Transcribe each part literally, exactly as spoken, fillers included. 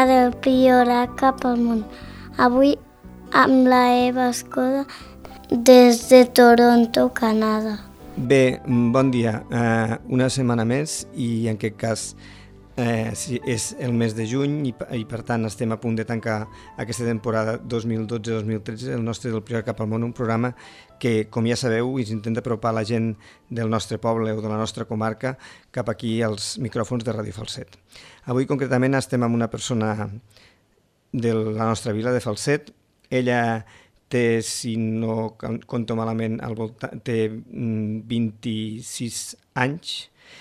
del Priorat cap al món. Avui amb la Eva Escoda des de Toronto, Canadà. Bé, bon dia. Uh, una setmana més i en aquest cas eh, sí, és el mes de juny i, i per tant estem a punt de tancar aquesta temporada dos mil dotze dos mil tretze, el nostre del Priorat cap al món, un programa que, com ja sabeu, intenta apropar la gent del nostre poble o de la nostra comarca cap aquí als micròfons de Ràdio Falset. Avui concretament estem amb una persona de la nostra vila, de Falset. Ella té, si no compto malament, al voltant, té vint-i-sis anys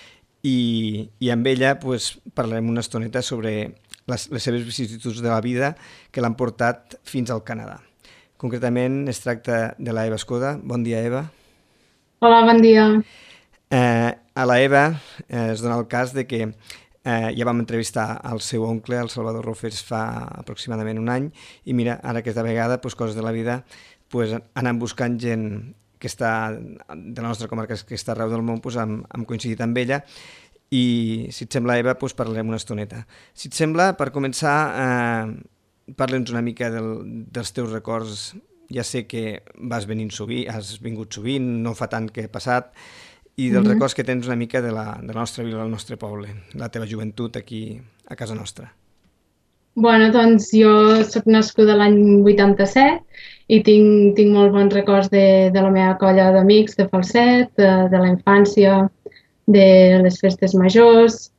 i, i amb ella pues, parlarem una estoneta sobre les, les seves vicissituds de la vida que l'han portat fins al Canadà. Concretament es tracta de la Eva Escoda. Bon dia, Eva. Hola, bon dia. Eh, a la Eva eh, es dona el cas de que Eh, ja vam entrevistar al seu oncle, el Salvador Rofes, fa aproximadament un any i mira, ara aquesta vegada, pues, coses de la vida, pues, anant buscant gent que està de la nostra comarca, que està arreu del món, pues, hem, hem coincidit amb ella i si et sembla, Eva, pues, parlarem una estoneta. Si et sembla, per començar, eh, parla'ns una mica del, dels teus records. Ja sé que vas venint sovint, has vingut sovint, no fa tant que he passat, i dels mm-hmm. records que tens una mica de la, de la nostra vila, del nostre poble, la teva joventut aquí a casa nostra. Bueno, doncs jo soc nascuda l'any vuitanta-set i tinc, tinc molt bons records de, de la meva colla d'amics de Falset, de, de la infància, de les festes majors,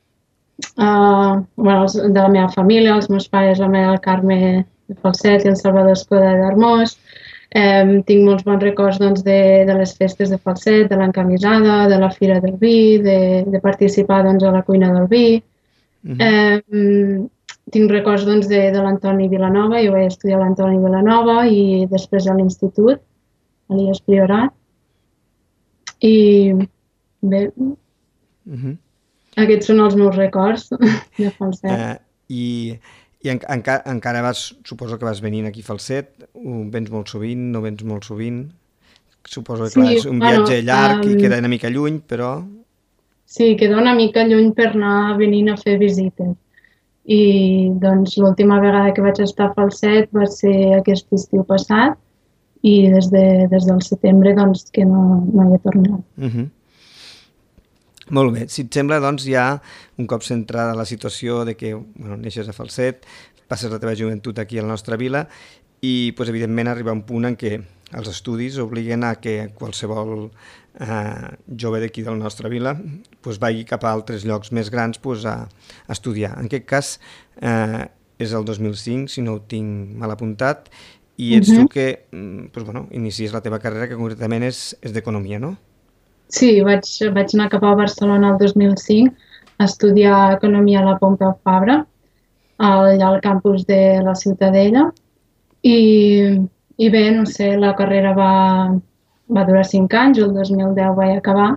uh, bueno, de la meva família, els meus pares, la meva Carme de Falset i el Salvador Escoda d'Hermós. Um, tinc molts bons records doncs, de, de les festes de Falset, de l'encamisada, de la Fira del Vi, de, de participar doncs, a la cuina del vi. Mm-hmm. um, tinc records doncs, de, de l'Antoni Vilanova, jo vaig estudiar a l'Antoni Vilanova i després a l'institut, a l'I E S Priorat. I bé, mm-hmm. aquests són els meus records de Falset. Uh, I... I en, encara, encara vas, suposo que vas venint aquí a Falset, vens molt sovint, no vens molt sovint, suposo que sí, clar, és un bueno, viatge llarg um, i queda una mica lluny, però... Sí, queda una mica lluny per anar venint a fer visites. I doncs l'última vegada que vaig estar a Falset va ser aquest estiu passat i des, de, des del setembre doncs que no, no hi he tornat. Uh-huh. Molt bé, si et sembla, doncs ja un cop centrada la situació de que bueno, neixes a Falset, passes la teva joventut aquí a la nostra vila i pues, evidentment arriba un punt en què els estudis obliguen a que qualsevol eh, jove d'aquí de la nostra vila pues, vagi cap a altres llocs més grans pues, a, a estudiar. En aquest cas eh, és el dos mil cinc, si no ho tinc mal apuntat, i ets uh-huh. tu que pues, bueno, inicies la teva carrera, que concretament és, és d'economia, no? Sí, vaig, vaig anar cap a Barcelona el dos mil cinc a estudiar Economia a la Pompeu Fabra, allà al campus de la Ciutadella. I, i bé, no sé, la carrera va, va durar cinc anys, el dos mil deu vaig acabar.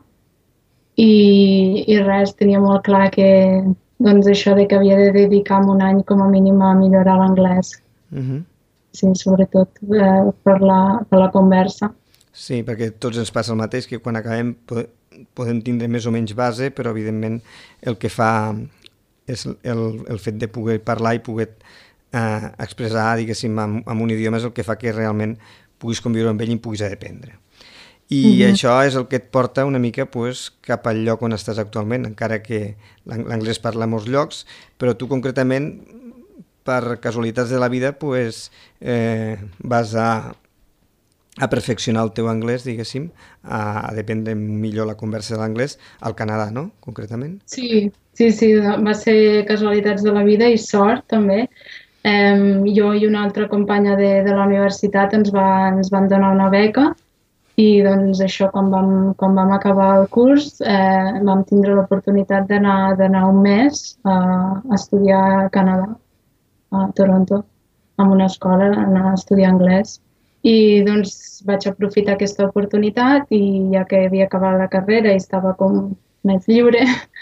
I, i res, tenia molt clar que doncs, això de que havia de dedicar un any com a mínim a millorar l'anglès. Uh-huh. Sí, sobretot eh, per, la, per la conversa. Sí, perquè tots ens passa el mateix, que quan acabem podem tindre més o menys base, però evidentment el que fa és el, el fet de poder parlar i poder eh, expressar, diguéssim, amb, amb un idioma és el que fa que realment puguis conviure amb ell i puguis aprendre. I mm-hmm. això és el que et porta una mica pues, cap al lloc on estàs actualment, encara que l'anglès parla a molts llocs, però tu concretament, per casualitats de la vida, pues, eh, vas a a perfeccionar el teu anglès, diguéssim, a, a dependre millor la conversa de l'anglès al Canadà, no?, concretament? Sí, sí, sí, va ser casualitats de la vida i sort, també. Um, jo i una altra companya de, de la universitat ens, va, ens van donar una beca i, doncs, això, quan vam, quan vam acabar el curs, eh, vam tindre l'oportunitat d'anar d'anar un mes a, a estudiar a Canadà, a Toronto, en una escola, anar a estudiar anglès. I doncs vaig aprofitar aquesta oportunitat i ja que havia acabat la carrera i estava com més lliure,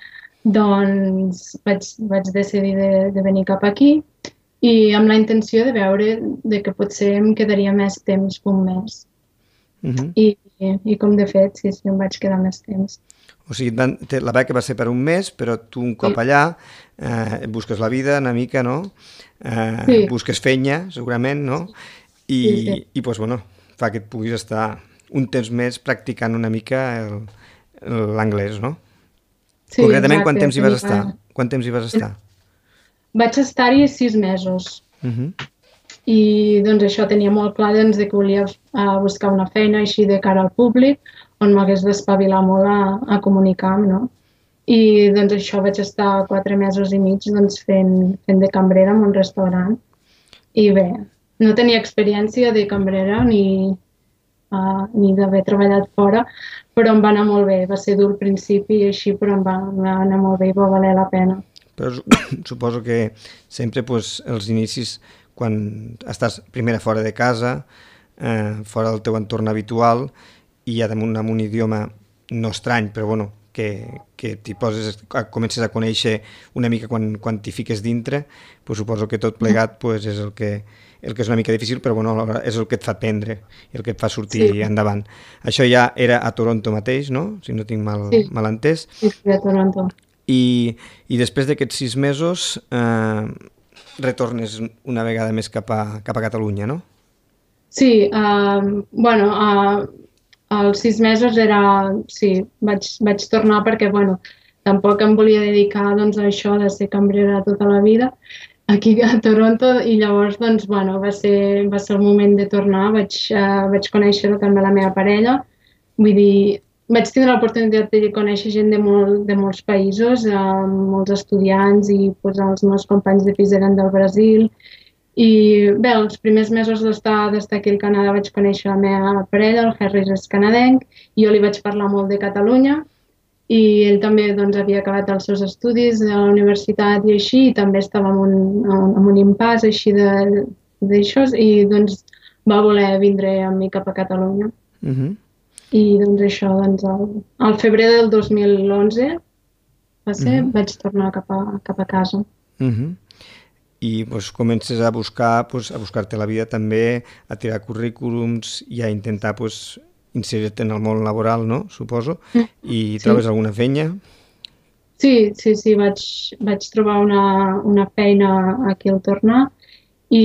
doncs vaig, vaig decidir de, de venir cap aquí i amb la intenció de veure de que potser em quedaria més temps que un mes. Uh-huh. I, i, I com de fet, sí, sí, em vaig quedar més temps. O sigui, van, la beca va ser per un mes, però tu un cop sí. allà eh, busques la vida una mica, no? Eh, sí. Busques feina, segurament, no? I, sí, sí. i pues, bueno, fa que et puguis estar un temps més practicant una mica l'anglès, no? Sí, concretament, exacte. Quant temps hi vas estar? Quant temps hi vas estar? Vaig estar-hi sis mesos. Uh-huh. I doncs això tenia molt clar doncs, que volia uh, buscar una feina així de cara al públic on m'hagués d'espavilar molt a, a comunicar, no? I doncs això vaig estar quatre mesos i mig doncs, fent, fent de cambrera en un restaurant. I bé, no tenia experiència de cambrera ni, uh, ni d'haver treballat fora, però em va anar molt bé. Va ser dur al principi i així, però em va, em va anar molt bé i va valer la pena. Però suposo que sempre pues, els inicis, quan estàs primer fora de casa, eh, fora del teu entorn habitual, i ja amb un, amb un idioma no estrany, però bueno, que, que t'hi poses, comences a conèixer una mica quan, quan t'hi fiques dintre, pues suposo que tot plegat pues, és el que, el que és una mica difícil, però bueno, és el que et fa aprendre i el que et fa sortir sí. endavant. Això ja era a Toronto mateix, no? Si no tinc mal, sí. mal entès. Sí, sí, a Toronto. I, i després d'aquests sis mesos eh, retornes una vegada més cap a, cap a Catalunya, no? Sí, uh, bueno, uh, als sis mesos era, sí, vaig, vaig tornar perquè, bueno, tampoc em volia dedicar doncs, a això de ser cambrera tota la vida aquí a Toronto i llavors, doncs, bueno, va ser, va ser el moment de tornar, vaig, uh, vaig conèixer també la meva parella, vull dir, vaig tindre l'oportunitat de conèixer gent de, molt, de molts països, eh, molts estudiants i pues, els meus companys de pis eren del Brasil. I bé, els primers mesos d'estar aquí al Canadà vaig conèixer la meva parella, el Harris és canadenc, i jo li vaig parlar molt de Catalunya i ell també doncs, havia acabat els seus estudis a la universitat i així, i també estava en un, en un impàs així d'això i doncs va voler vindre amb mi cap a Catalunya. Uh-huh. I doncs això, doncs, al, al febrer del dos mil onze va ser, uh-huh. vaig tornar cap a, cap a casa. Uh-huh. I doncs, comences a buscar, doncs, a buscar-te la vida també, a tirar currículums i a intentar doncs, inserir-te en el món laboral, no? Suposo. I sí. Trobes alguna feina? Sí, sí, sí, vaig, vaig trobar una, una feina aquí al tornar i,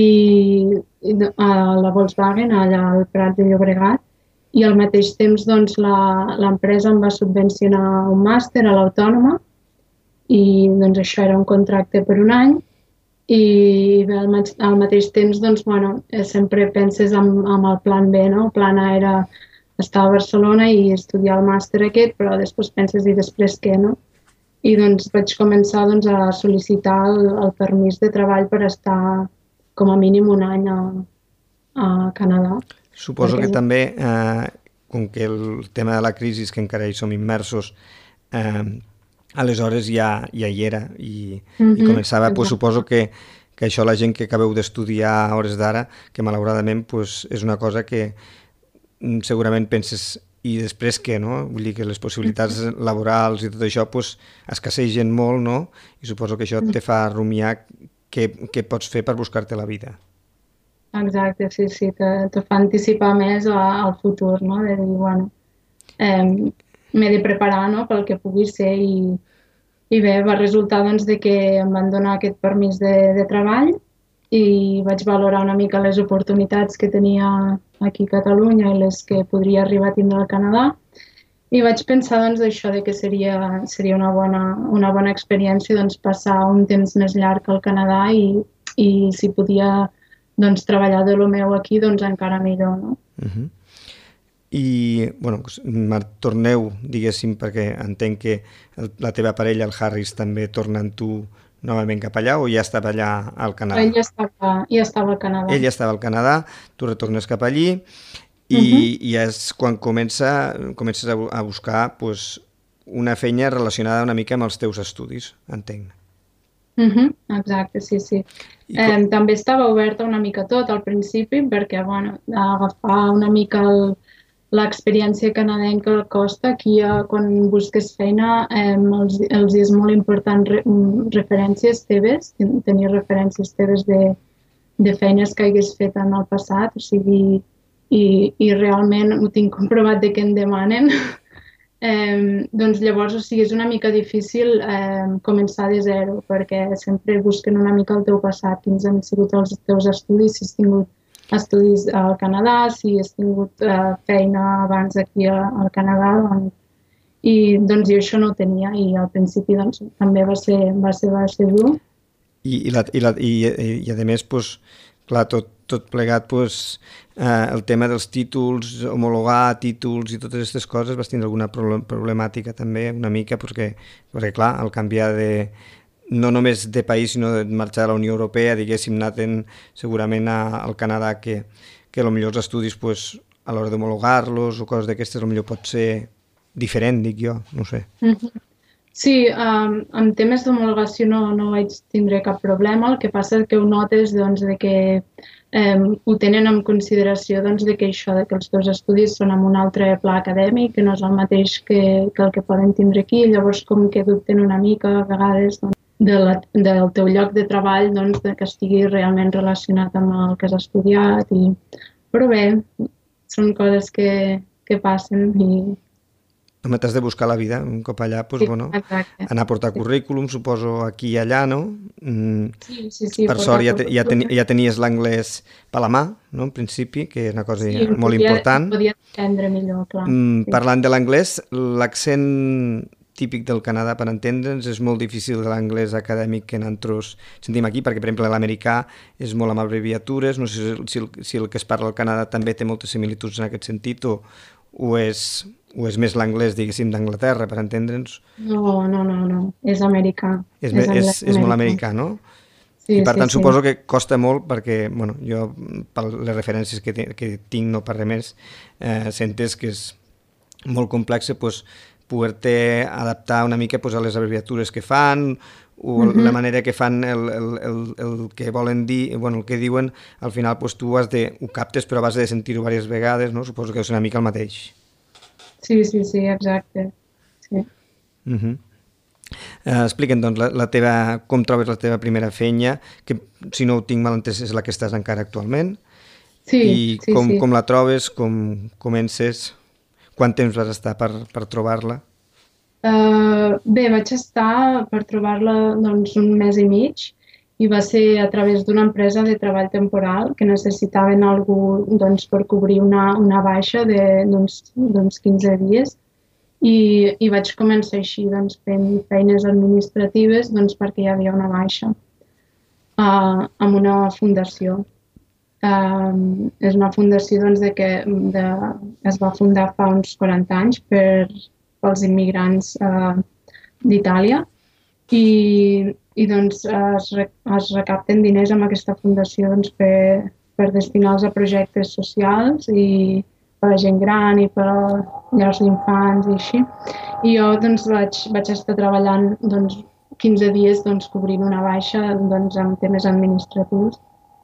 i a la Volkswagen, allà al Prat de Llobregat. I al mateix temps doncs, l'empresa em va subvencionar un màster a l'Autònoma i doncs, això era un contracte per un any i bé, al, al mateix temps doncs, bueno, sempre penses en, en el plan B, no? El plan A era estar a Barcelona i estudiar el màster aquest, però després penses i després què, no? I doncs vaig començar doncs, a sol·licitar el, el permís de treball per estar com a mínim un any a, a Canadà. Suposo que també, eh, com que el tema de la crisi que encara hi som immersos, eh, aleshores ja, ja hi era i, mm-hmm, i començava, pues, suposo que, que això la gent que acabeu d'estudiar a hores d'ara, que malauradament pues, és una cosa que segurament penses i després què, no? Vull dir que les possibilitats laborals i tot això pues, escassegen molt, no? I suposo que això te fa rumiar què, què pots fer per buscar-te la vida. Exacte, sí, sí, te, te fa anticipar més al futur, no? De dir, bueno, eh, m'he de preparar, no?, pel que pugui ser i, i bé, va resultar doncs, de que em van donar aquest permís de, de treball i vaig valorar una mica les oportunitats que tenia aquí a Catalunya i les que podria arribar a tindre al Canadà i vaig pensar doncs, això de que seria, seria una, bona, una bona experiència doncs, passar un temps més llarg al Canadà i, i si podia doncs treballar de lo meu aquí, doncs encara millor, no? Uh-huh. I, bueno, torneu, diguéssim, perquè entenc que el, la teva parella, el Harris, també torna amb tu novament cap allà o ja estava allà al Canadà? Ell ja estava, ja estava al Canadà. Ell ja estava al Canadà, tu retornes cap allí i, uh-huh. i és quan comença, comences a, a buscar pues, una feina relacionada una mica amb els teus estudis, entenc. Uh-huh, exacte, sí, sí. Com... Eh, també estava oberta una mica tot al principi perquè, bueno, agafar una mica l'experiència canadenca costa. Aquí, eh, quan busques feina, eh, els, els és molt important re, referències teves, tenir referències teves de, de feines que hagués fet en el passat, o sigui, i, i realment ho tinc comprovat de què en demanen. Eh, doncs llavors, o sigui, és una mica difícil eh, començar de zero, perquè sempre busquen una mica el teu passat, quins han sigut els teus estudis, si has tingut estudis al Canadà, si has tingut eh, feina abans aquí a, al Canadà, doncs, i doncs jo això no ho tenia, i al principi doncs, també va ser, va ser, va ser dur. I, i, la, i, la, i, i, i a més, pues, clar, tot, tot plegat, pues, eh, el tema dels títols, homologar títols i totes aquestes coses vas tindre alguna problemàtica també, una mica, perquè, perquè clar, al canviar de, no només de país, sinó de marxar a la Unió Europea, diguéssim, anant segurament a, al Canadà, que, que potser els estudis, pues, a l'hora d'homologar-los o coses d'aquestes, potser pot ser diferent, dic jo, no sé. Mm-hmm. Sí, um, en temes d'homologació no, no vaig tindre cap problema, el que passa és que ho notes doncs, de que um, ho tenen en consideració doncs, de que això, de que els teus estudis són en un altre pla acadèmic, que no és el mateix que, que el que poden tindre aquí, llavors com que dubten una mica a vegades doncs, de la, del teu lloc de treball, doncs, de que estigui realment relacionat amb el que has estudiat. I... Però bé, són coses que, que passen i Home, t'has de buscar la vida, un cop allà, doncs, sí, bueno, exacte. anar a portar currículum, suposo, aquí i allà, no? Mm, sí, sí, sí, per sort ja, te, ja, ten, ja tenies l'anglès per la mà, no?, en principi, que és una cosa sí, molt podia, important. Podia entendre millor, clar. Mm, sí. Parlant de l'anglès, l'accent típic del Canadà, per entendre'ns, és molt difícil de l'anglès acadèmic que nosaltres sentim aquí, perquè, per exemple, l'americà és molt amb abreviatures, no sé si el, si el que es parla al Canadà també té moltes similituds en aquest sentit, o, o és... o és més l'anglès, diguéssim, d'Anglaterra, per entendre'ns? No, no, no, no, és americà. És, és, és, és molt americà, no? Sí, I per sí, tant sí. suposo que costa molt perquè, bueno, jo per les referències que, te, que tinc, no per res més, eh, sentes que és molt complex pues, poder-te adaptar una mica pues, a les abreviatures que fan o uh-huh. la manera que fan el, el, el, el que volen dir, bueno, el que diuen, al final pues, tu has de, ho captes però has de sentir-ho diverses vegades, no? Suposo que és una mica el mateix. Sí, sí, sí, exacte. Sí. Uh-huh. Uh, Explica'm, doncs, la, la teva, com trobes la teva primera feina, que, si no ho tinc mal entès, és la que estàs encara actualment, sí, i sí, com, sí. com la trobes, com comences, quant temps vas estar per, per trobar-la? Uh, bé, vaig estar per trobar-la doncs, un mes i mig, i va ser a través d'una empresa de treball temporal que necessitaven algú doncs, per cobrir una, una baixa d'uns quinze dies i, i vaig començar així doncs, fent feines administratives doncs, perquè hi havia una baixa uh, amb una fundació. Uh, és una fundació doncs, de que de, es va fundar fa uns quaranta anys per, pels immigrants uh, d'Itàlia i i doncs es, es recapten diners amb aquesta fundació doncs, per, per destinar-los a projectes socials i per a gent gran i per a llars d'infants i així. I jo doncs, vaig, vaig estar treballant doncs, quinze dies doncs, cobrint una baixa doncs, amb temes administratius,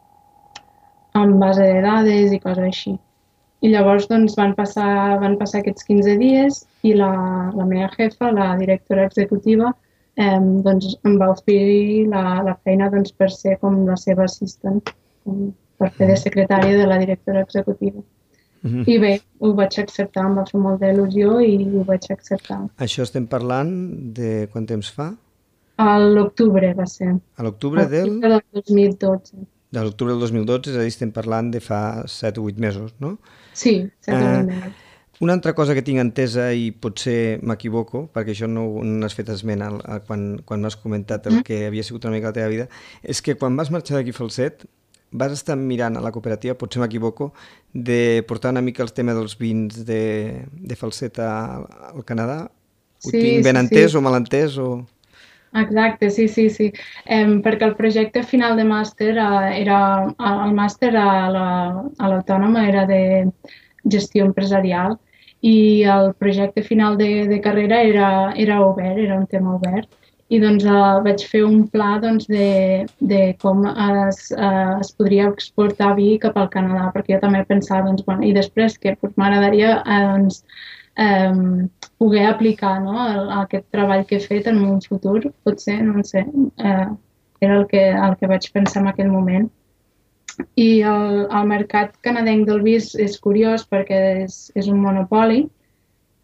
amb base de dades i coses així. I llavors doncs, van, passar, van passar aquests quinze dies i la, la meva jefa, la directora executiva, Eh, doncs em va oferir la, la feina doncs, per ser com la seva assistent, com per fer de secretària de la directora executiva. Mm-hmm. I bé, ho vaig acceptar, em va fer molta il·lusió i ho vaig acceptar. Això estem parlant de quant temps fa? A l'octubre va ser. A l'octubre del... del dos mil dotze. De l'octubre del dos mil dotze, és a dir, estem parlant de fa set o vuit mesos, no? Sí, set o vuit mesos. Una altra cosa que tinc entesa, i potser m'equivoco, perquè això no, no has fet esment al, al, quan, quan m'has comentat el que havia sigut una mica la teva vida, és que quan vas marxar d'aquí Falset vas estar mirant a la cooperativa, potser m'equivoco, de portar una mica el tema dels vins de, de Falset a, al Canadà? Ho Sí, tinc ben sí, entès sí. o mal entès? O... Exacte, sí, sí, sí. Eh, perquè el projecte final de màster eh, era, el màster a l'Autònoma era de gestió empresarial i el projecte final de, de carrera era, era obert, era un tema obert. I doncs eh, vaig fer un pla doncs, de, de com es, eh, es podria exportar vi cap al Canadà, perquè jo també pensava, doncs, bueno, i després que pues, m'agradaria eh, doncs, eh, poder aplicar no, el, aquest treball que he fet en un futur, potser, no sé, eh, era el que, el que vaig pensar en aquell moment. I el, el mercat canadenc del vi és, és curiós perquè és, és un monopoli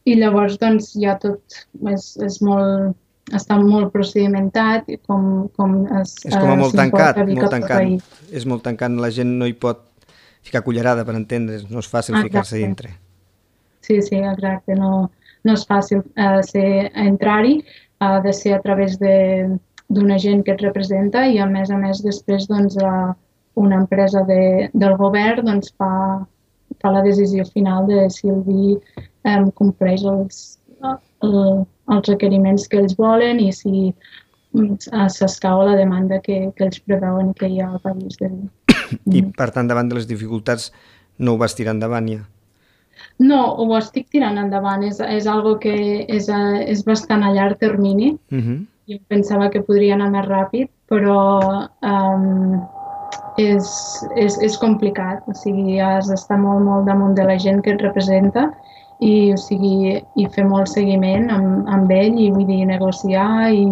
i llavors doncs ja tot és, és molt, està molt procedimentat i com, com es, és com a molt tancat, molt tancat. Veí. És molt tancat, la gent no hi pot ficar cullerada, per entendre's, no és fàcil exacte. Ficar-se dintre. Sí, sí, exacte, no, no és fàcil uh, ser, entrar-hi, ha de ser a través d'una gent que et representa i a més a més després doncs, uh, una empresa de, del govern doncs, fa, fa la decisió final de si el vi um, compleix els, el, els requeriments que ells volen i si uh, s'escau la demanda que, que ells preveuen que hi ha al país de vi. I per tant, davant de les dificultats, no ho vas tirar endavant ja? No, ho estic tirant endavant. És, és algo que és, és bastant a llarg termini. Uh-huh. Jo pensava que podria anar més ràpid, però um, és, és, és complicat. O sigui, has d'estar molt, molt damunt de la gent que et representa i, o sigui, i fer molt seguiment amb, amb ell i vull dir, negociar i...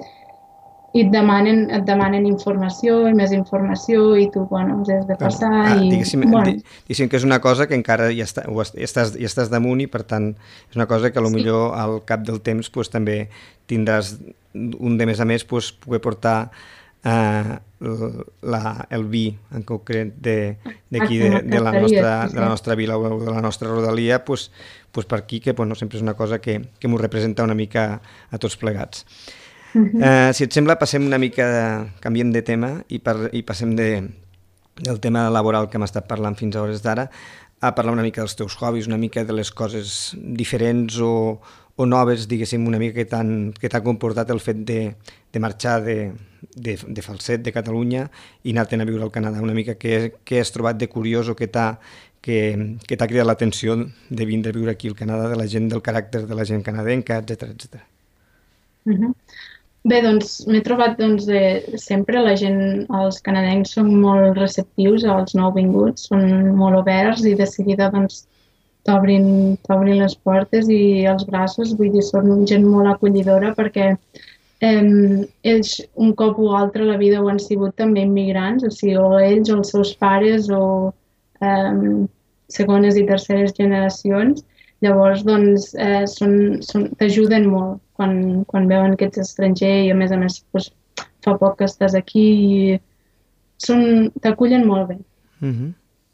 i et demanen, et demanen informació i més informació i tu, bueno, has de passar ah, i... Diguéssim, bueno. diguéssim que és una cosa que encara ja, està, ja, estàs, ja estàs damunt i per tant és una cosa que potser sí. Al cap del temps pues, també tindràs un de més a més pues, poder portar eh, la, el vi en concret d'aquí de, de, de, la nostra, de la nostra vila o de la nostra rodalia pues, pues per aquí que bueno, sempre és una cosa que, que m'ho representa una mica a tots plegats. Uh-huh. Uh, si et sembla, passem una mica, de, canviem de tema i, per, i passem de, del tema laboral que hem estat parlant fins a hores d'ara a parlar una mica dels teus hobbies, una mica de les coses diferents o, o noves, diguéssim, una mica que t'han que t'ha comportat el fet de, de marxar de, de, de Falset, de Catalunya i anar-te'n a viure al Canadà, una mica què, què has trobat de curiós o què t'ha que, que t'ha cridat l'atenció de vindre a viure aquí al Canadà, de la gent, del caràcter de la gent canadenca, etcètera, etcètera. Uh-huh. Bé, doncs m'he trobat doncs, de, sempre la gent, els canadencs són molt receptius als nouvinguts, són molt oberts i de seguida doncs, t'obrin t'obrin les portes i els braços, vull dir, són gent molt acollidora perquè eh, ells un cop o altre a la vida ho han sigut també immigrants, o sigui, o ells o els seus pares o eh, segones i terceres generacions. Llavors, doncs, eh, són, són, t'ajuden molt quan, quan veuen que ets estranger i, a més a més, doncs, fa poc que estàs aquí i són, t'acullen molt bé. Uh-huh.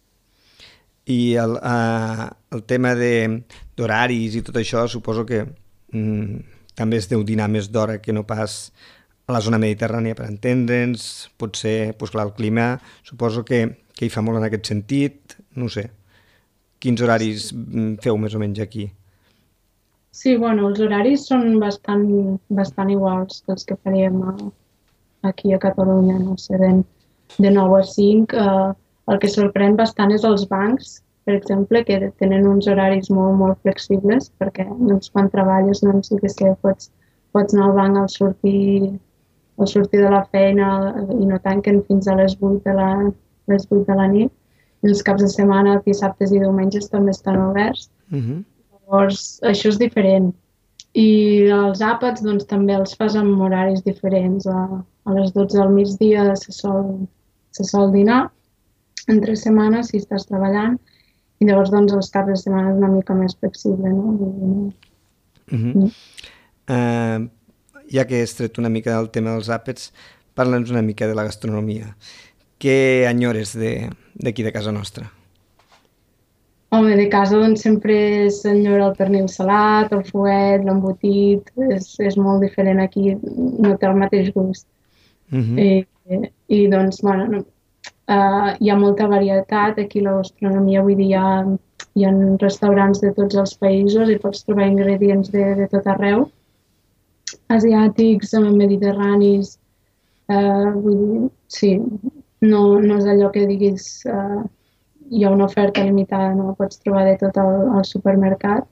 I el, uh, el tema d'horaris i tot això, suposo que mm, també es deu dinar més d'hora que no pas a la zona mediterrània, per entendre'ns, potser, doncs clar, el clima, suposo que, que hi fa molt en aquest sentit, no sé. Quins horaris feu més o menys aquí? Sí, bueno, els horaris són bastant, bastant iguals que els que faríem a, aquí a Catalunya, no sé, de, de nou a cinc. Eh, el que sorprèn bastant és els bancs, per exemple, que tenen uns horaris molt, molt flexibles, perquè doncs, quan treballes doncs, sí que sé, pots, pots anar al banc al sortir, al sortir de la feina i no tanquen fins a les vuit de la, les vuit de la nit. I els caps de setmana, dissabtes i diumenges també estan oberts. Uh-huh. Llavors, això és diferent. I els àpats doncs, també els fas amb horaris diferents. A, a les dotze del migdia se sol, se sol dinar, entre setmanes si estàs treballant, i llavors doncs, els caps de setmana és una mica més flexible. No? Uh-huh. Mm. Uh, ja que has tret una mica del tema dels àpats, parla'ns una mica de la gastronomia. Què enyores d'aquí de, de casa nostra? Home, de casa doncs, sempre s'enyora el pernil salat, el fuet, l'embotit, és, és molt diferent aquí, no té el mateix gust. Uh-huh. I, I doncs, bueno, no, uh, hi ha molta varietat, aquí la gastronomia, vull dir, hi ha, hi ha restaurants de tots els països i pots trobar ingredients de, de tot arreu, asiàtics, mediterranis, uh, vull dir, sí, No, no és allò que diguis uh, hi ha una oferta limitada, no la pots trobar de tot al, al supermercat.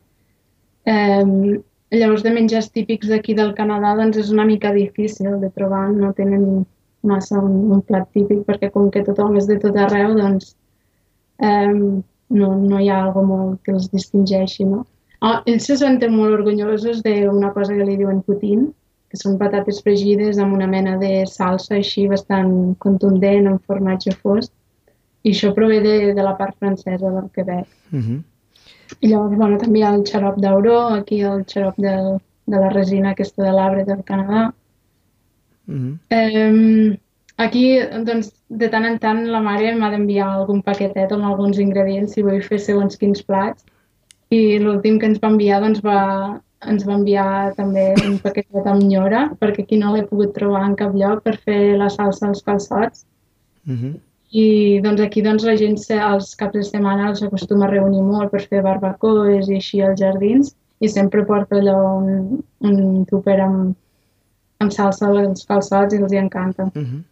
Um, llavors, de menjars típics d'aquí del Canadà doncs és una mica difícil de trobar, no tenen massa un, un plat típic perquè com que tothom és de tot arreu, doncs um, no, no hi ha algo molt que els distingeixi. No? Oh, ells se senten molt orgullosos d'una cosa que li diuen poutine, que són patates fregides amb una mena de salsa així bastant contundent, amb formatge fosc, i això prové de, de la part francesa del Quebec. Uh-huh. I llavors, bueno, també hi ha el xarop d'auró, aquí el xarop de, de la resina aquesta de l'arbre del Canadà. Mm-hmm. Eh, aquí, doncs, de tant en tant la mare m'ha d'enviar algun paquetet amb alguns ingredients si vull fer segons quins plats. I l'últim que ens va enviar, doncs, va, ens va enviar també un paquetet amb nyora, perquè aquí no l'he pogut trobar en cap lloc per fer la salsa als calçots. Mm-hmm. I doncs aquí doncs, la gent se, als caps de setmana s'acostuma a reunir molt per fer barbacoes i així als jardins i sempre porta allò un, un tupper amb, amb salsa als calçots i els hi encanta. Mm-hmm.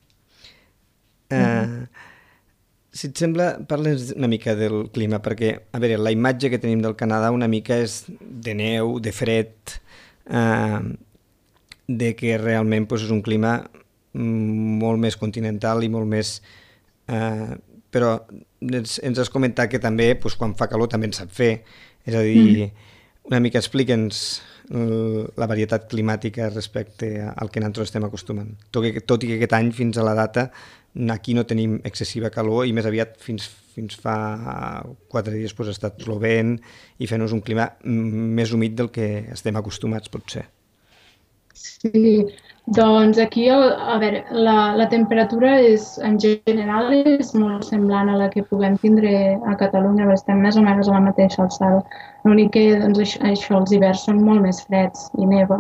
Uh, si et sembla, parles una mica del clima, perquè, a veure, la imatge que tenim del Canadà una mica és de neu, de fred, uh, de que realment pues, és un clima molt més continental i molt més... Uh, però ens, ens has comentat que també, pues, quan fa calor, també en sap fer. És a dir, mm. una mica explica'ns la varietat climàtica respecte al que nosaltres estem acostumant. Tot, que, tot i que aquest any, fins a la data, aquí no tenim excessiva calor i més aviat fins, fins fa quatre dies pues, ha estat plovent i fent-nos un clima més humit del que estem acostumats, potser. Sí, doncs aquí, a veure, la, la temperatura és, en general és molt semblant a la que puguem tindre a Catalunya, estem més o menys a la mateixa alçada. L'únic que doncs, això, això, els hiverns són molt més freds i neva.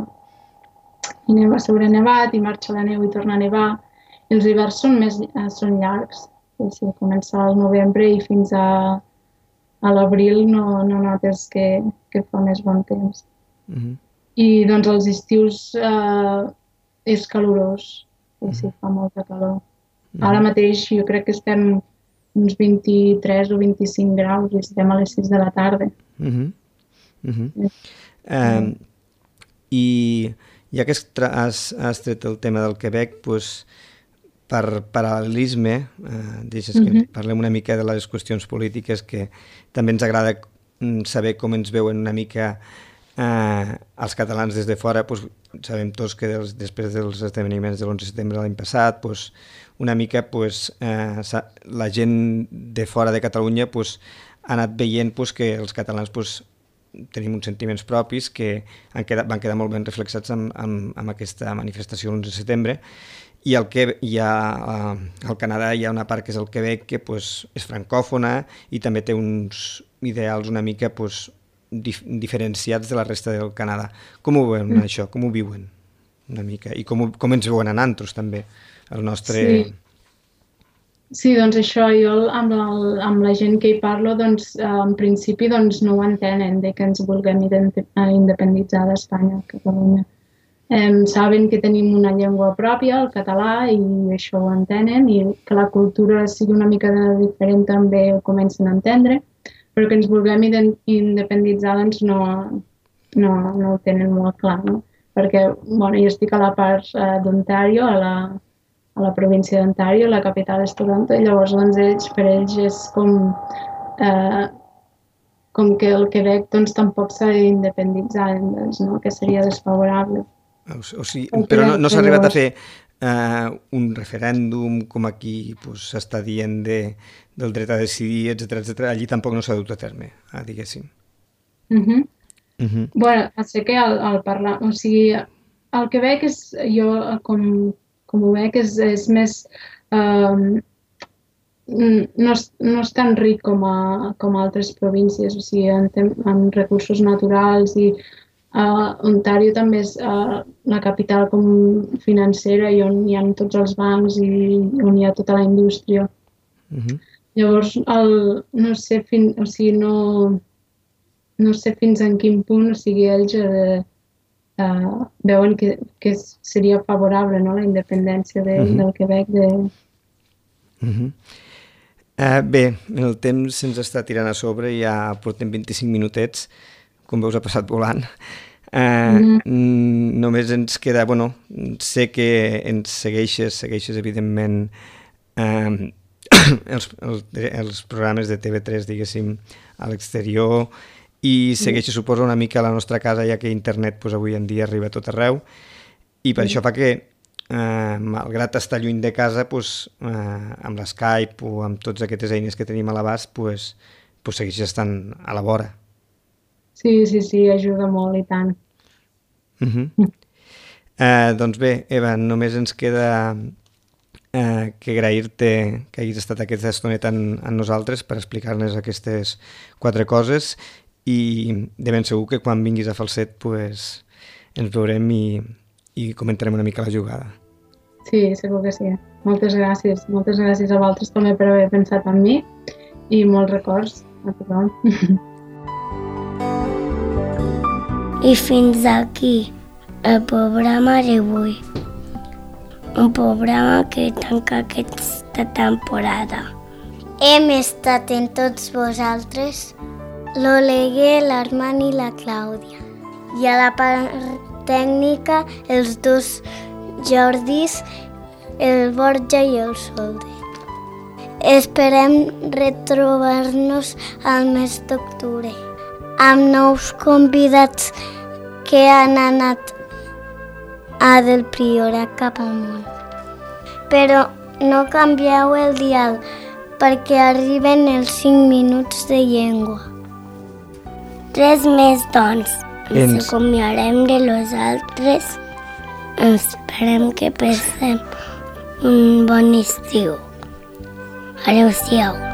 I neva sobre nevat i marxa la neu i torna a nevar. I els hiverns són, més, són llargs. O sigui, comença al novembre i fins a, a l'abril no, no notes que, que fa més bon temps. Mm-hmm. I doncs els estius eh, és calorós, o sigui, fa molta calor. Mm-hmm. Ara mateix jo crec que estem uns vint-i-tres o vint-i-cinc graus i estem a les sis de la tarda. Mm-hmm. Mm-hmm. Um, I ja que has, has tret el tema del Quebec, doncs, per paral·lelisme, eh, deixes que mm-hmm. parlem una mica de les qüestions polítiques, que també ens agrada saber com ens veuen una mica eh, els catalans des de fora. Pues, sabem tots que dels, després dels esdeveniments de l'onze de setembre de l'any passat, pues, una mica pues, eh, la gent de fora de Catalunya pues, ha anat veient pues, que els catalans pues, tenim uns sentiments propis que han quedat, van quedar molt ben reflexats amb, amb, amb aquesta manifestació l'onze de setembre. I al, que, hi ha, uh, al Canadà hi ha una part que és el Quebec, que pues, és francòfona i també té uns ideals una mica pues, dif diferenciats de la resta del Canadà. Com ho veuen mm. això? Com ho viuen una mica? I com, ho, com ens veuen a nosaltres també? El nostre... Sí. Sí, doncs això, jo amb, el, amb la gent que hi parlo, doncs, eh, en principi doncs, no ho entenen de que ens vulguem independitzar d'Espanya, Catalunya. Eh, saben que tenim una llengua pròpia, el català, i això ho entenen, i que la cultura sigui una mica diferent també ho comencen a entendre, però que ens vulguem independitzar doncs no, no, no ho tenen molt clar, no? Perquè bueno, jo estic a la part eh, d'Ontario, a la, a la província d'Ontario, la capital és Toronto, i llavors doncs, ells, per ells és com, eh, com que el Quebec doncs, tampoc s'ha d'independitzar, doncs, no? Que seria desfavorable. O sigui, però no, no s'ha arribat a fer uh, un referèndum com aquí s'està pues, dient de, del dret a decidir, etcètera, etcètera. Allí tampoc no s'ha dut a terme, ah, diguéssim. Uh -huh. Uh -huh. Bueno, sé que al, al parlar... O sigui, el Quebec és, jo com, com ho veig, és, és més... Um, no, és, no és tan ric com, a, com a altres províncies, o sigui, en, en recursos naturals i Uh, Ontario també és uh, la capital com financera i on hi ha tots els bancs i on hi ha tota la indústria. Uh-huh. Llavors, el, no sé fin, o sigui, no, no sé fins en quin punt, o sigui, ells uh, uh, veuen que, que seria favorable, no?, la independència de, uh-huh. del Quebec. De... Uh-huh. Uh, bé, el temps se'ns està tirant a sobre, ja portem vint-i-cinc minutets, com veus ha passat volant. Uh, mm. Només ens queda, bueno, sé que ens segueixes, segueixes evidentment uh, els, els, els programes de T V tres, diguéssim, a l'exterior i segueixes, suposo, una mica a la nostra casa, ja que internet pues, avui en dia arriba a tot arreu i per mm. això fa que, uh, malgrat estar lluny de casa, pues, uh, amb l'Skype o amb totes aquestes eines que tenim a l'abast, pues, pues segueixes estant a la vora. Sí, sí, sí, ajuda molt i tant. Uh -huh. uh, doncs bé, Eva, només ens queda uh, que agrair-te que hagis estat aquesta estoneta amb, amb nosaltres per explicar-nos aquestes quatre coses i de ben segur que quan vinguis a Falset pues, ens veurem i, i comentarem una mica la jugada. Sí, segur que sí. Moltes gràcies. Moltes gràcies a vosaltres també per haver pensat en mi i molts records a tothom. I fins aquí el programa d'avui. Un programa que tanca aquesta temporada. Hem estat en tots vosaltres l'Oleguer, l'Armand i la Clàudia. I a la part tècnica els dos Jordis, el Borja i el Solde. Esperem retrobar-nos al mes d'octubre amb nous convidats que han anat a Del Priorat cap al món. Però no canvieu el dial perquè arriben els cinc minuts de llengua. Res més, doncs. Ens Ens- acomiadarem de los altres. Esperem que passem un bon estiu. Adéu-siau.